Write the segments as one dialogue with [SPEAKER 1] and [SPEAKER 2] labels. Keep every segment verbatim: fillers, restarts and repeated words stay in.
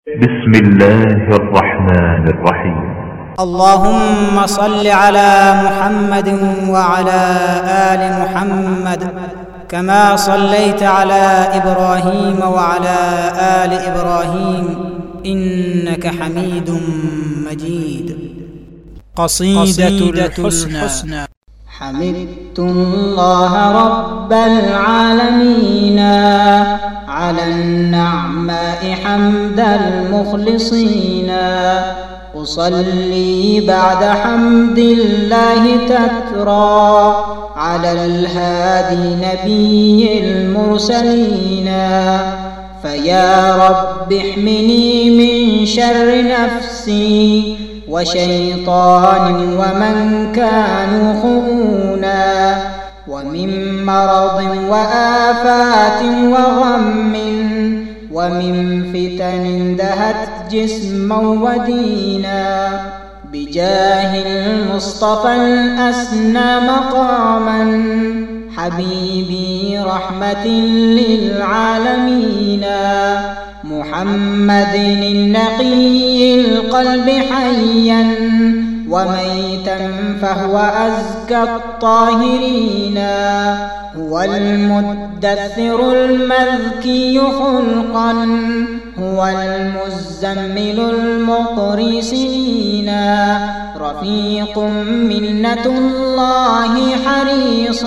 [SPEAKER 1] بسم الله الرحمن الرحيم.
[SPEAKER 2] اللهم صل على محمد وعلى آل محمد كما صليت على إبراهيم وعلى آل إبراهيم إنك حميد مجيد. قصيدة الحسنى. حمدت الله رب العالمين على النعماء حمد المخلصين، أصلي بعد حمد الله تترى على الهادي نبي المرسلين. فيا رب احمني من شر نفسي وشيطان ومن كانوا خؤونا، ومن مرض وآفات وغم ومن فتن دهت جسما ودينا. بجاه المصطفى الأسنى مقاما حبيبي رحمة للعالمين، محمد النقي القلب حيا وميتا فهو أزكى الطاهرين. هو المدثر المذكي خلقا، هو المزمل المقري سنين. رفيق منة الله حريص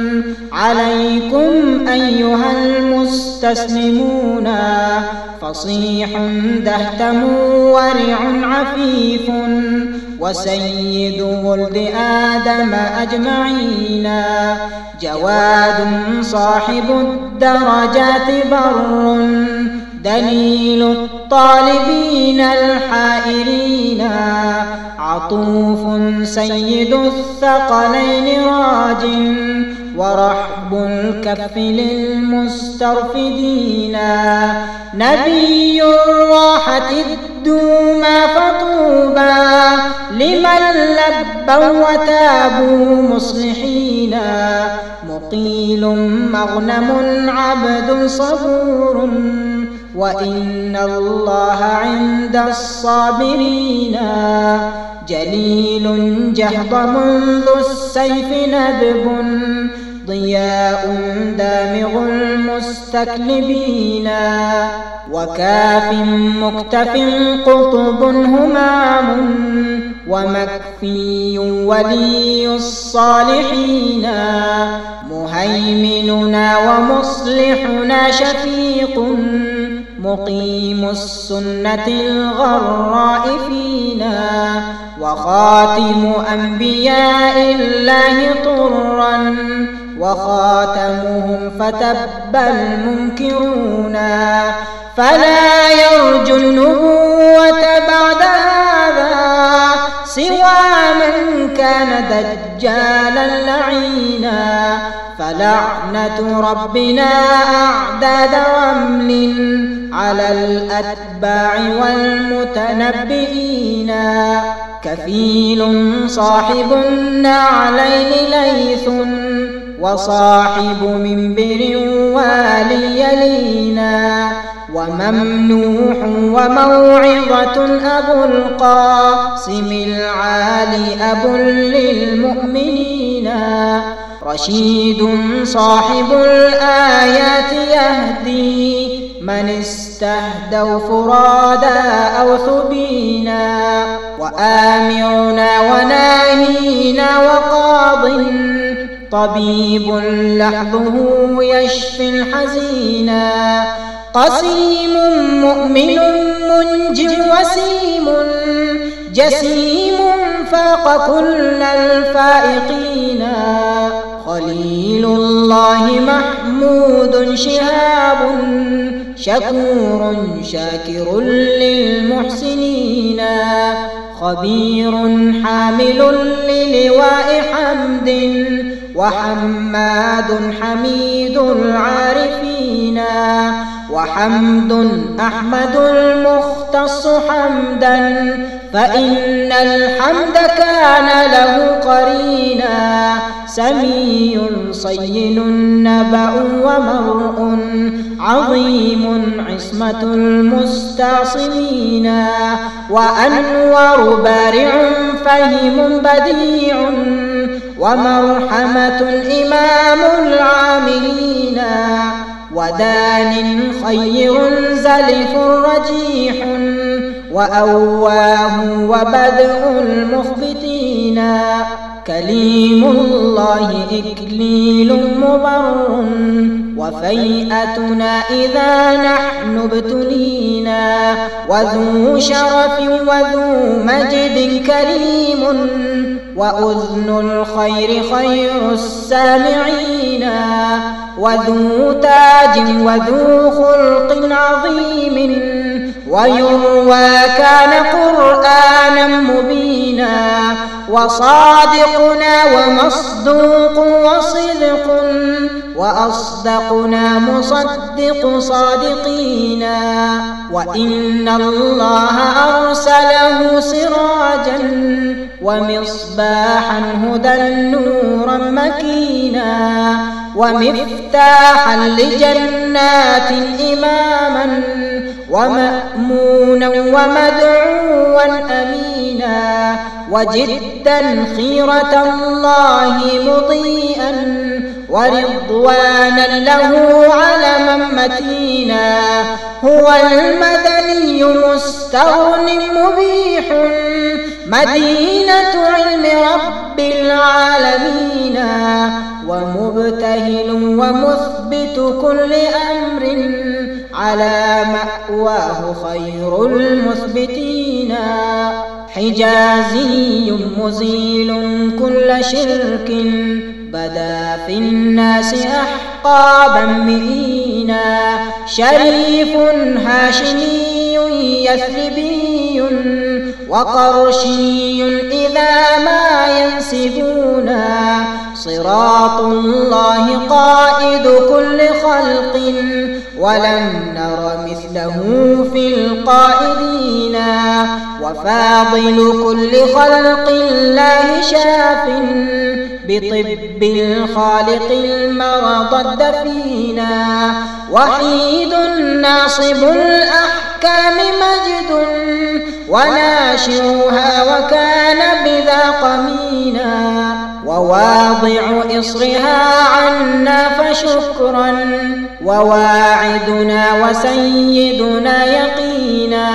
[SPEAKER 2] عليكم أيها المستسلمون. فصيح دهتم ورع عفيف وسيد ولد آدم أجمعين. جواد صاحب الدرجات بر دليل الطالبين الحائرين. عطوف سيد الثقلين راج ورحب الكف للمسترفدين. نبي الراحة الدوما فطوبى لمن لبوا وتابوا مصلحين. مقيل مغنم عبد صبور وإن الله عند الصابرين. جليل جهضم ذو السيف ندب ضياء دامغ المستكلبين. وكاف مكتف قطب همام ومكفي ولي الصالحين. مهيمننا ومصلحنا شفيق مقيم السنة الغراء فينا. وخاتم أنبياء الله طرا وخاتمهم فتب المنكرون. فلا يرجو النبوة بعد هذا سوى من كان دجالا لعينا. فلعنة ربنا أعداد رمل على الأتباع والمتنبئين. كفيل صاحب النعلين ليث وصاحب منبر والي يلينا. وممنوح وموعظة أبو القاسم العالي أبو للمؤمنين. رشيد صاحب الآيات يهدي من استهدوا فرادا أو ثبينا. وآمرنا وناهينا وقاض طبيب لحظه يشفي الحزينا. قسيم مؤمن منج وسيم جسيم فاق كل الفائقين. خليل الله محمود شهاب شكور شاكر للمحسنين. خبير حامل للواء حمد وحماد حميد العارفين. وحمد أحمد المختار يختص حمدا، فإن الحمد كان له قرينا. سميع صين نبأ ومرء عظيم عصمة المستعصمين، وأنور بارع فهم بديع، ومرحمة إمام العاملين، ودان خير زلف رجيح، وأواه وبدء المخبتين. كليم الله إكليل مبر، وفيئتنا إذا نحن ابتلينا. وذو شرف وذو مجد كريم، وأذن الخير خير السامعين. وذو تاج وذو خلق عظيم، ويروى كان قرآنا مبينا. وصادقنا ومصدوق وصدق، وأصدقنا مصدق صادقينا. وإن الله أرسله سراجا ومصباحا هدى نورا مكينا، ومفتاحا لجنات إماما، ومأمونا ومدعوا أمينا. وجدا خيرة الله مضيئا، ورضوانا له علما متينا. هو المدني مستغن مبيح، مدينة علم رب العالمين. ومبتهل ومثبت كل أمر، على مأواه خير المثبتين. حجازي مزيل كل شرك، بدا في الناس أحقابا مئينا. شريف هاشمي يثربي، وقرشي إذا ما ينسبونا. صراط الله قائد كل خلق، ولم نر مثله في القائدين. وفاضل كل خلق الله شاف، بطب الخالق المرض الدفينا. وحيد ناصب الأحكام مجد، وناشرها وكان بذا قمينا. وواضع إصرها عنا فشكرا، وواعدنا وسيدنا يقينا.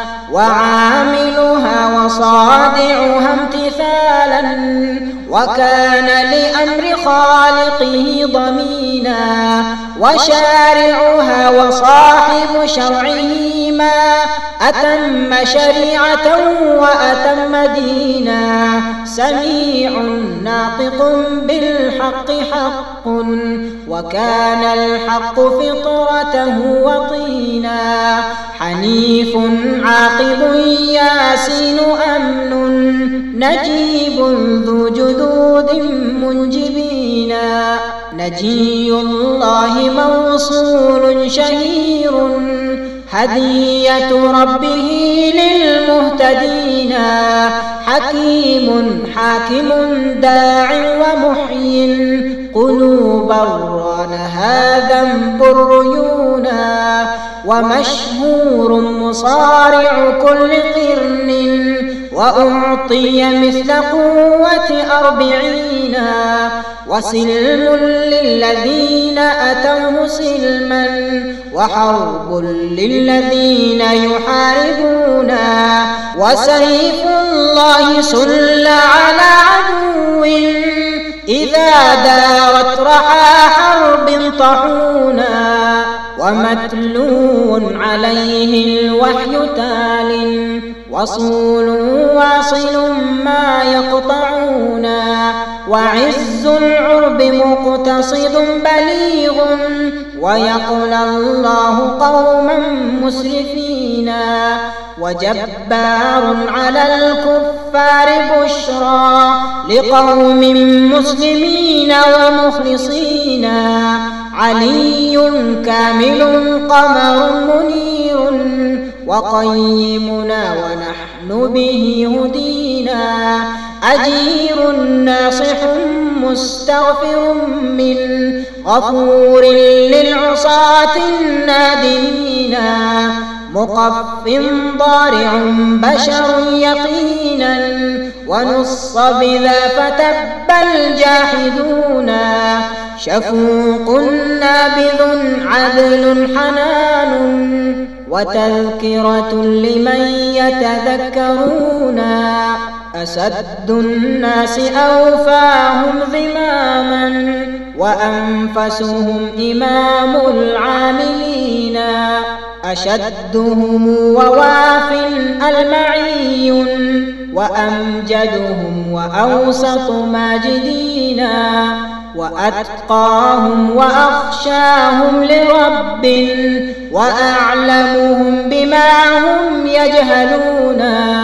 [SPEAKER 2] وعاملها وصادعها امتثالا، وكان لأمر خالقه ضمينا. وشارعها وصاحب شرعه ما أتم شريعة وأتم دينا. سميع ناطق بالحق حق، وكان الحق فطرته وطينا. حنيف عاقب ياسين أمن، نجيب ذو جدود منجبينا. نجي الله موصول شهير، هدية ربه للمهتدين. حكيم حاكم داع ومحيي، قلوبا رانها ذنب الريونا. ومشهور مصارع كل قرن، وأعطي مثل قوة أربعين. وسلم للذين أتوه سلما، وحرب للذين يحاربون. وسيف الله سل على عدو، إذا دارت رحى حرب طحونا. ومتلو عليه الوحي تال، وصول واصل ما يقطعونا. وعز العرب مقتصد بليغ، ويقلى الله قوما مسرفينا. وجبار على الكفار بشرى، لقوم مسلمين ومخلصين. علي كامل قمر منير، وقيمنا ونحن به هدينا أجير ناصح مستغفر من غفور للعصاة النادمين مقف ضارع بشر يقينا ونص بذا فتب الجاحدون شفوق نابذ عدل حنان وتذكرة لمن يتذكرون أسد الناس أوفاهم ذماما وأنفسهم إمام العاملين أشدهم وواف المعي وأمجدهم وأوسط ماجدين وأتقاهم وأخشاهم لرب وأعلمهم بما هم يجهلون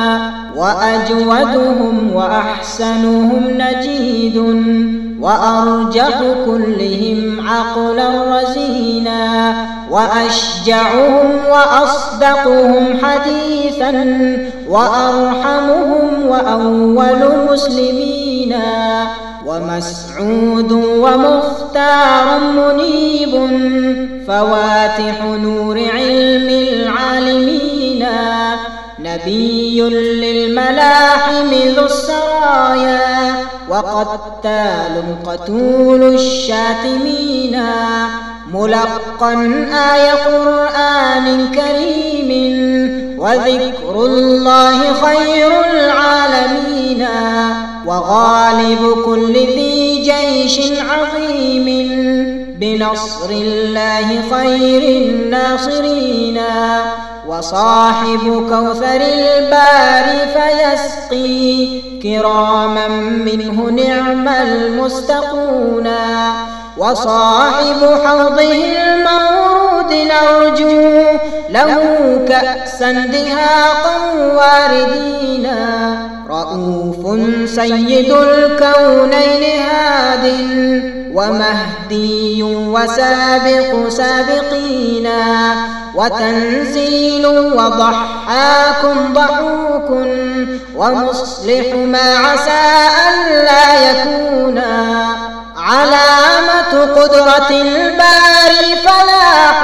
[SPEAKER 2] وأجودهم وأحسنهم نجيد وأرجح كلهم عقلا رزينا وأشجعهم وأصدقهم حديثا وأرحمهم وأول مسلمين ومسعود ومختار منيب فواتح نور علم العالمين نبي للملاحم ذو السرايا وقتال قتول الشاتمين ملقا آي قرآن كريم وذكر الله خير العالمين وغالب كل ذي جيش عظيم بنصر الله خير الناصرين وصاحب كوثر الباري فيسقي كراما منه نعم المستقون وصاحب حوضه المورود نرجو له كأسا دهاقا واردين رؤوف سيد الكونين هاد ومهدي وسابق سابقين وتنزيل وضحاك ضحوك ومصلح ما عسى ألا يكونا علامة قدرة الباري فلاح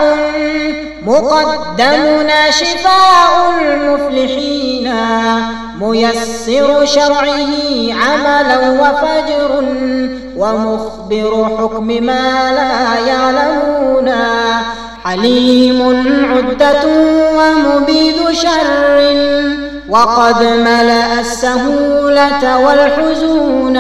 [SPEAKER 2] مقدمنا شفاء المفلحين ميسر شرعه عملا وفجر ومخبر حكم ما لا يعلمون حليم عدة ومبيد شر وقد ملأ السهولة والحزون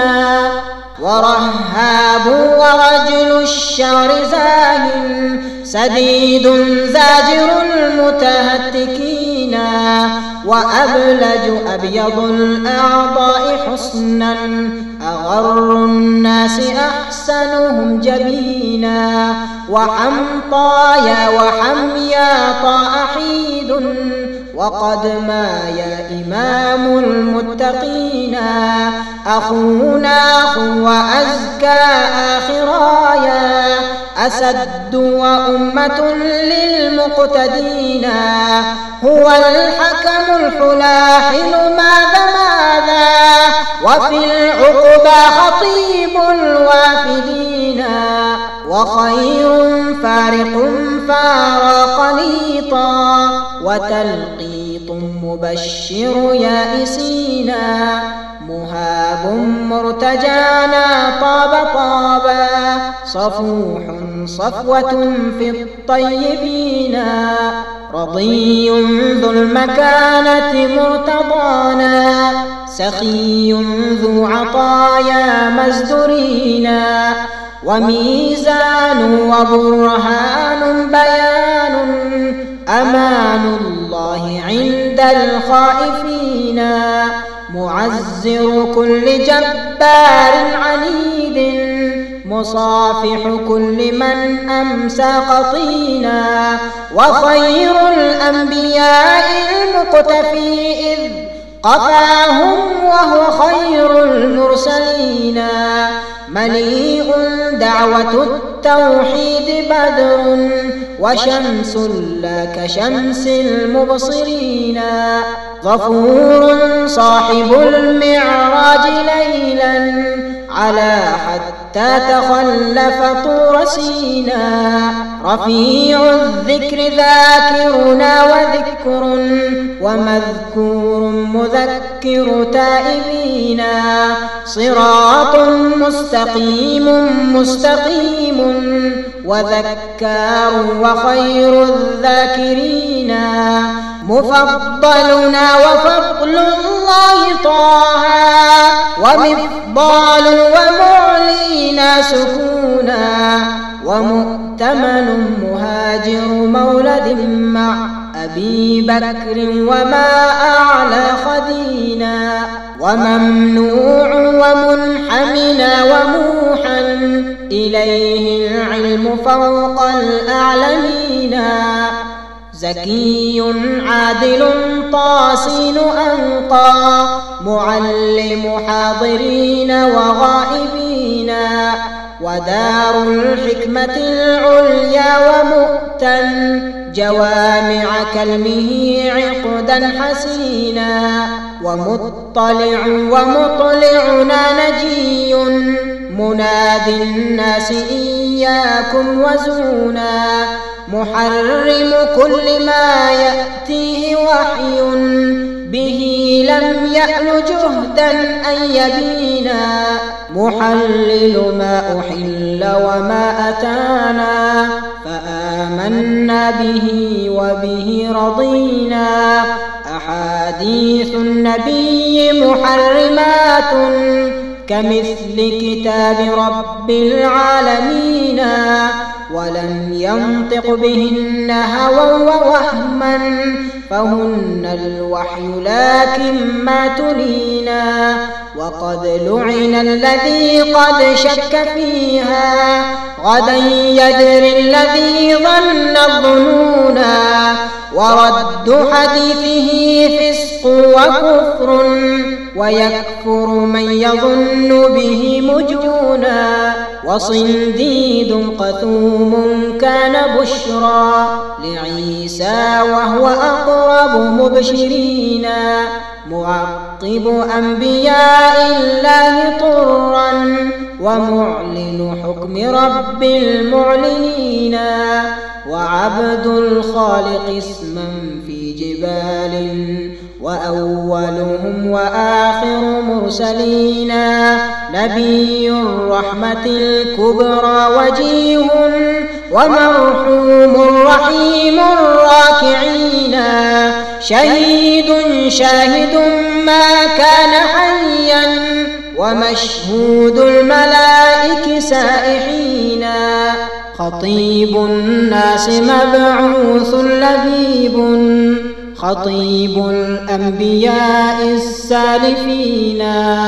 [SPEAKER 2] ورهاب ورجل الشر زاهٍ سديد زاجر المتهتكين وأبلج أبيض الأعضاء حسنا أغر الناس أحسنهم جبينا وحمطايا وحمياطا أحيد وقد مايا إمام المتقين أخونا أخو وأزكى آخرايا أسد وأمة للمقتدين هو الحكم الحلاحل ماذا ماذا وفي العقبى خطيب الوافدين وخير فارق فارق ليطا وتلقيط مبشر يائسينا مهاب مرتجانا طاب طابا صفوح صفوة في الطيبين رضي ذو المكانة مرتضانا سخي ذو عطايا مزدرينا وميزان وبرهان بيان أمان الله عند الخائفين معزر كل جبار عنيد مصافح كل من أمسى قطينا وخير الأنبياء المقتفي إذ قفاهم وهو خير المرسلين مليء دعوة التوحيد بدر وشمس لا كشمس المبصرين. غفور صاحب المعراج ليلا على حتى تخلف طور سينا. رفيع الذكر ذاكرنا وذكر ومذكور مذكر تائبين. صراط مستقيم مستقيم وذكار وخير الذاكرين. مفضلنا وفضل الله طه ومفضال ومعلينا سكونا. ومؤتمن مهاجر مولد مع أبي بكر وما أعلى خدينا. وممنوع ومنحمنا وموحا إليه العلم فوق الأعلمين. زكي عادل طاسين أنقى معلم حاضرين وغائبين. ودار الحكمة العليا ومؤتن جوامع كلمه عقدا حسينا. ومطلع ومطلعنا نجي منادي الناس إياكم وزونا. محرم كل ما يأتيه وحي به لم يأل جهدا أن يبينا. محلل ما أحل وما أتانا فآمنا به وبه رضينا. أحاديث النبي محرمات كمثل كتاب رب العالمين. ولم ينطق بهن هوى ووهما فهن الوحي لكن ما تلينا. وقد لعن الذي قد شك فيها غدا يدري الذي ظن الظنونا. ورد حديثه فسق وكفر ويكفر من يظن به مجونا. وصنديد قثوم كان بشرى لعيسى وهو أقرب مبشرين. معقب أنبياء الله طرا ومعلن حكم رب المعلنين. وعبد الخالق اسما في جبال وأولهم وآخر مرسلين. نبي الرحمة الكبرى وجيه ومرحوم رحيم الراكعين. شهيد شاهد ما كان حيا ومشهود الملائك سائحين. خطيب الناس مبعوث لبيب خطيب الأنبياء السالفين.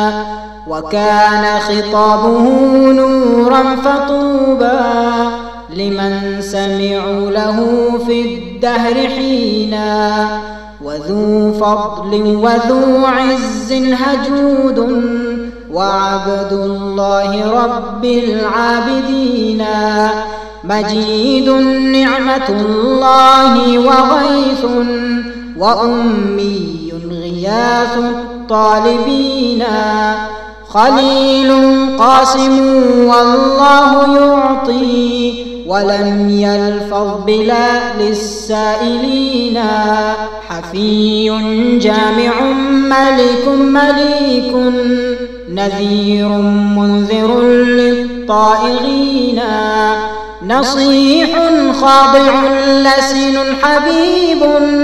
[SPEAKER 2] وكان خطابه نورا فطوبى لمن سمعوا له في الدهر حينا. وذو فضل وذو عز هجود وعبد الله رب العابدين. مجيد نعمة الله وغيث وأمي غياث الطالبين. خليل قاسم والله يعطي ولم يلفظ بلا للسائلين. حفي جامع ملك مليك نذير منذر للطائغين. نصيح خاضع لسن حبيب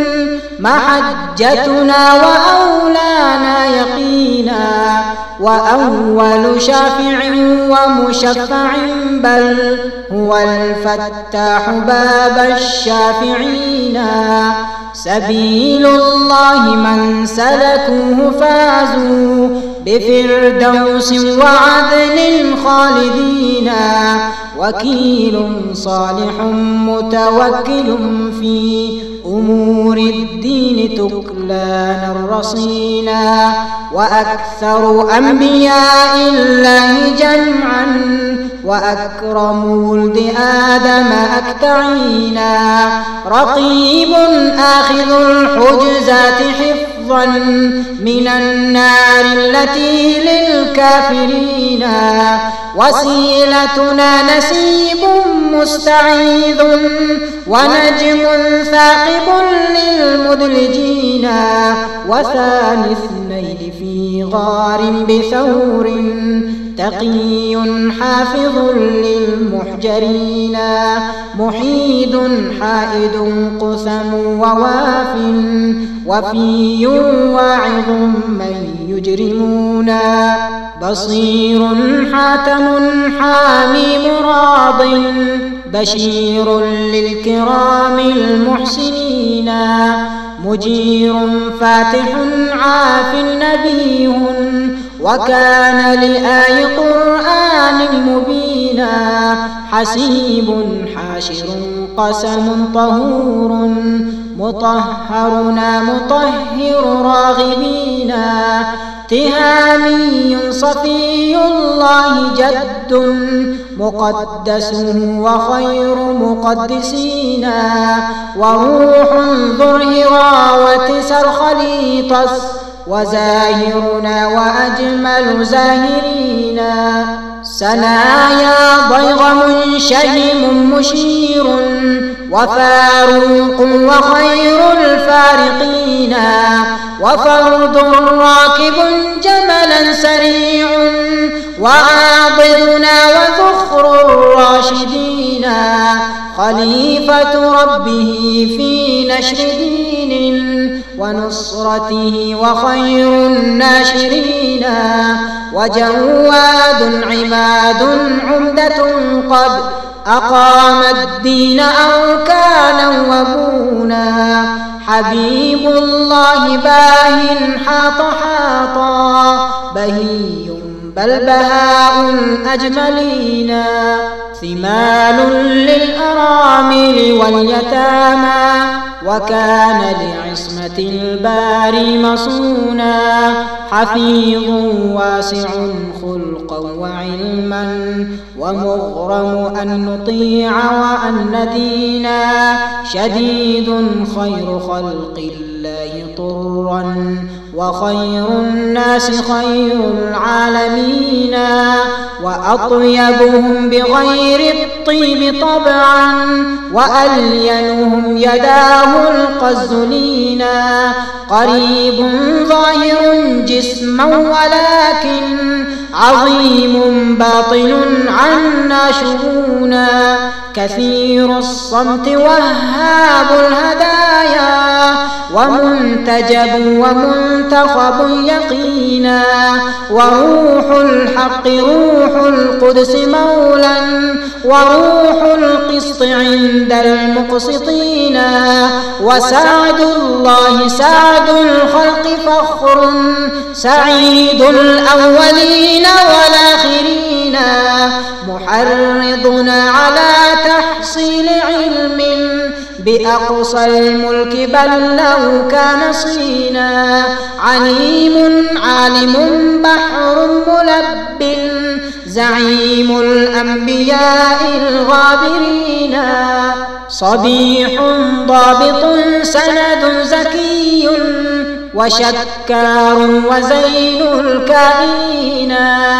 [SPEAKER 2] محجتنا وأولانا يقينا. وأول شافع ومشفع بل هو الفتاح باب الشافعين. سبيل الله من سلكوه فازوا بفردوس وعدن خالدين. وكيل صالح متوكل في أمور الدين تكلان الرصينا. وأكثر أنبياء الله جمعا وأكرم ولد آدم أكتعينا رقيب آخذ الحجزات حفظا من النار التي للكافرين وسيلتنا نسيب مستعيذ ونجم ثاقب للمدلجين وثاني اثنين في غار بثور تقي حافظ للمحجرين محيد حائد قثم وواف وفي واعظ من يجرمون بصير حاتم حامي مراض بشير للكرام المحسنين مجير فاتح عاف نبيه وكان لآي قرآن مبينا حسيب حاشر قسم طهور مطهرنا مطهر راغبينا تهامي صفي الله جد مقدسه وخير مقدسينا وروح ذو الهراوة سرخليطس وزاهرنا وأجمل زاهرينا سنايا ضيغ منشهم مشير وفاروق وخير الفارقين وفرد راكب جملا سريع وعاضدنا وذخر الراشدين خليفة ربه في نشر دين ونصرته وخير الناشرين وجواد عماد عمدة قد أقام الدين أركانا وبونا حبيب الله باه حاط حاطا بهي بل بهاء الأجملين ثمال للأرامل واليتامى وكان لعصمة الباري مصونا حفيظ واسع خلقا وعلما ومغرم أن نطيع وأن ندينا شديد خير خلق الله طرا وخير الناس خير العالمين وأطيبهم بغير الطيب طبعا وألينهم يداه القزلينا قريب ظاهر جسما ولكن عظيم باطل عنا شؤونا كثير الصمت وهاب الهدايا ومنتجب ومنتخب يقينا وروح الحق روح القدس مولا وروح القسط عند المقسطين وسعد الله سعد الخلق فخر سعيد الأولين والآخرين محرضنا على تحصيل علم بأقصى الملك بل لو كان صينا عليم عالم بحر ملب زعيم الأنبياء الغابرين صبيح ضابط سند زكي وشكار وزين الكائنين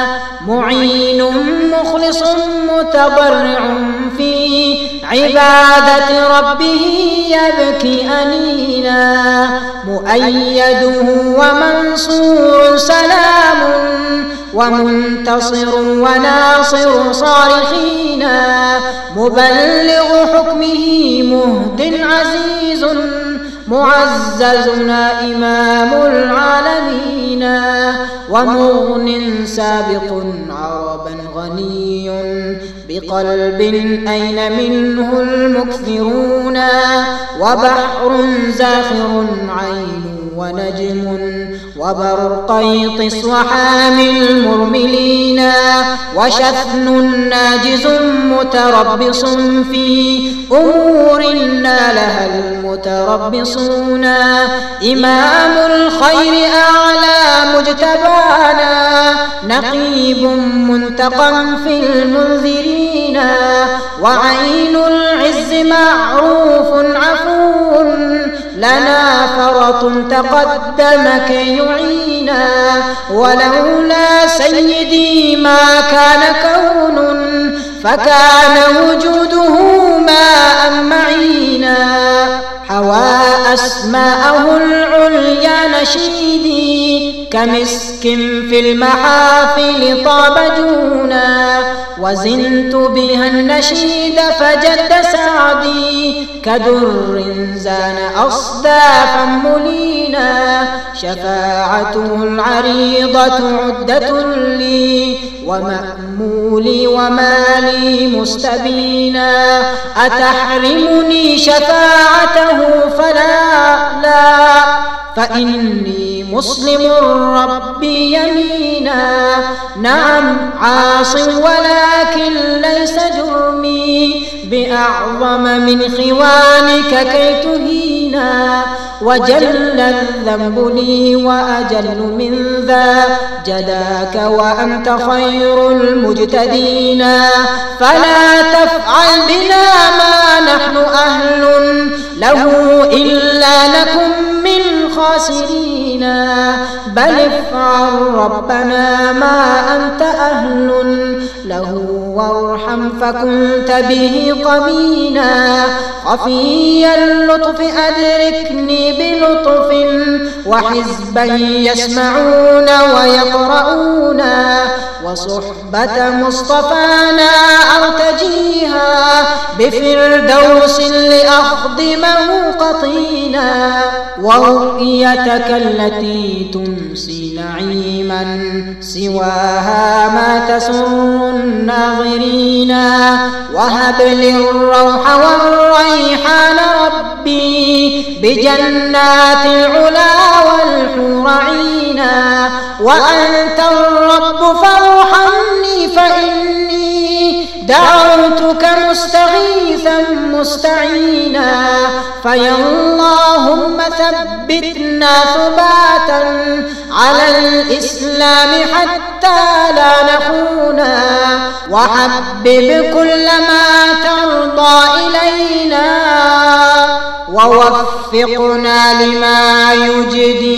[SPEAKER 2] معين مخلص متضرع في عبادة ربه يبكي أنينا مؤيده ومنصور سلام ومنتصر وناصر صارخينا مبلغ حكمه مهد عزيز معززنا إمام العالمين ومغن سابق عربا غني بقلب أين منه المكثرون وبحر زاخر عين ونجم وبرقيطس وحامل مرملين وشثن ناجز متربص في أمور نالها المتربصون إمام الخير أعلى مجتبانا نقيب منتقم في المنذرين وعين العز معروف عفو لنا فرط تقدم كي يعينا ولولا سيدي ما كان كون فكان وجوده ماء معينا حوى أسماءه العليا نشيدي كمسك في المحافل طاب جونا وزنت بها النشيد فجد سعدي كدر زان أصدافا ملينا شفاعته العريضة عدة لي ومأمولي ومالي مستبينا أتحرمني شفاعته فلا لا فإني مسلم ربي يمينا نعم عاص ولكن ليس جرمي بأعظم من خوانك كي تهينا وجل الذنب لي وأجل من ذا جداك وأنت خير المجتدين فلا تفعل بنا ما نحن أهل له إلا نكن من خاسرين بل افعل ربنا ما أنت أهل له وارحم فكنت به قمينا خفي اللطف أدركني بلطف وحزبا يسمعون ويقرؤون وصحبة مصطفانا أرتجيها بفردوس لأخدمه قطينا ورؤيتك التي تمسي نعيما سواها ما تسر الناظرين وهب لي الروح والريحان ربي بجنات العلا والحور عينا وأنت الرب فارحمني فإني دعوتك مستغيثا مستعينا فيا اللهم ثبتنا ثباتا على الإسلام حتى لا نخونا وحبب كل ما ترضى إلينا ووفقنا لما يجدي